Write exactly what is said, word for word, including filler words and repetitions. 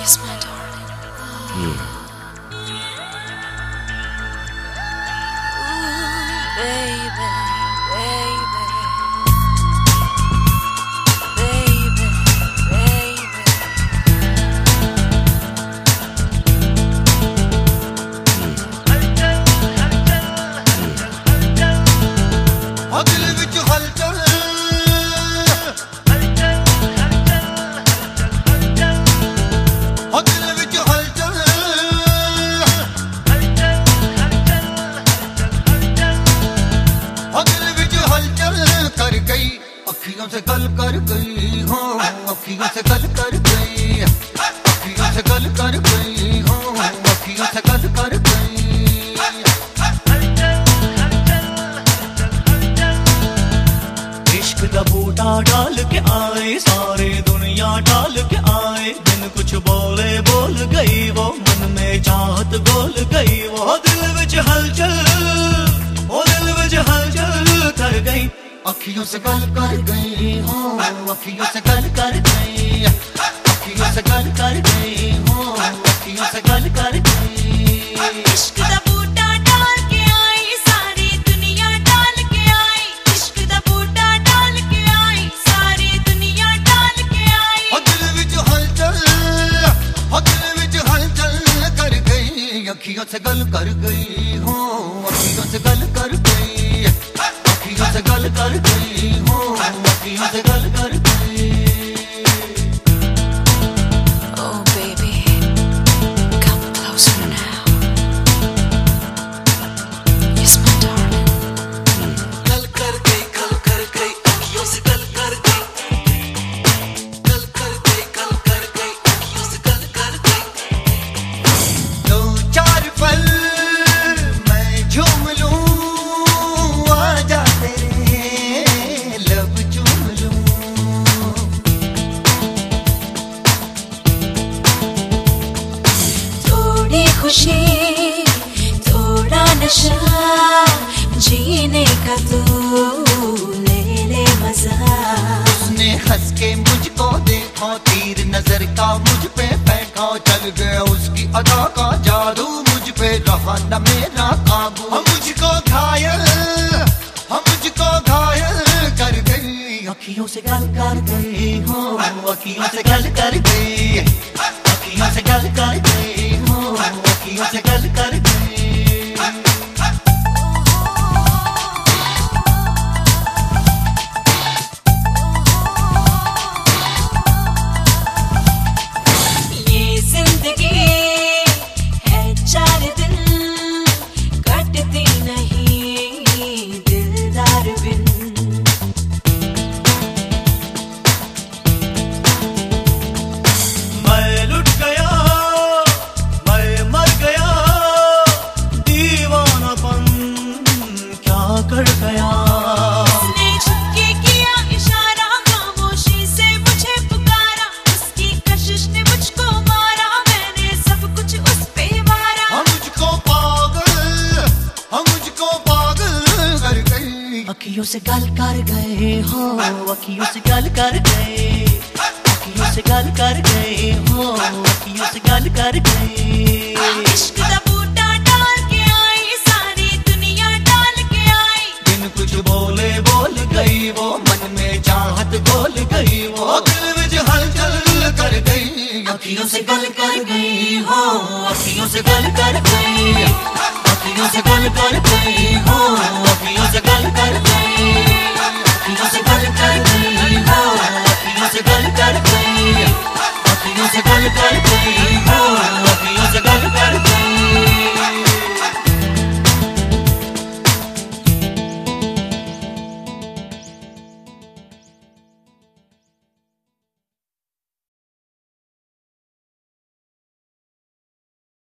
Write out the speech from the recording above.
Yes, my darling. Yeah. Ooh, baby, baby, baby, baby. हाँ दिल विच हलचल हाँ दिल विच हलचल हाँ दिल विच हलचल कर गई अखियों से गल कर गई हो अखियों से गल कर गई अखियों से गल कर गई हो अखियों से गल कर गई इश्क का बूटा डाल के आए सारे दुनिया डाल के आए बिन कुछ बोले बोल गई वो मन में चाहत गोल गई वो दिल विच हलचल वो दिल विच हलचल कर गई अखियों से गल कर गई हो अखियों से गल कर गई अखियों से गल कर गई हो अखियों से गल कर गई इश्क दा बूटा डाल के आई सारी दुनिया डाल के आई इश्क दा बूटा डाल के आई सारी दुनिया डाल के आई हो दिल विच हलचल हो दिल विच हलचल कर गई अखियों से गल कर गई हो अखियों से गल कर गई अखियों से गल कर गई हो अखियों से गल कर गई Oh baby, come closer now. Yes, my darling. गल कर गई गल कर गई अखियों से गल कर गई गल कर गई गल कर गई अखियों से गल कर गई दो चार पल मैं झूम लूं आजा तेरे लब चूम लूं थोड़ी खुशी थोड़ा नशा जीने का तू ले ले मजा उसने हंस के मुझको देखा तीर नजर का मुझ पे फेंका चल गया उसकी अदा का जादू मुझ पे रहा न मेरा काबू हम मुझको घायल हम मुझको घायल कर गई अखियों से गल कर गई हो अखियों से गल कर गई अखियों से गल कर गई हो अखियों से गल कर गई ये जिंदगी है चार दिन कटती नहीं दिलदार बिन मैं लुट गया मैं मर गया दीवानापन क्या कर गया उसने झुक के किया इशारा खामोशी से मुझे पुकारा उसकी कशिश ने मुझको मारा मैंने सब कुछ उस पे मारा हम मुझको पागल हम मुझको पागल कर गई अखियों से गल कर गए हो अखियों से गल कर गए अखियों से गल कर गए हो अखियों से गल कर गए इश्क दा बूटा डाल के आई सारी दुनिया डाल के आई बिन कुछ बोले बोल गई वो मन में चाहत गोल गई वो दिल विच हलचल कर गई अखियों से गल कर गई हो अखियों से गल कर गई अखियों से गल कर गई हो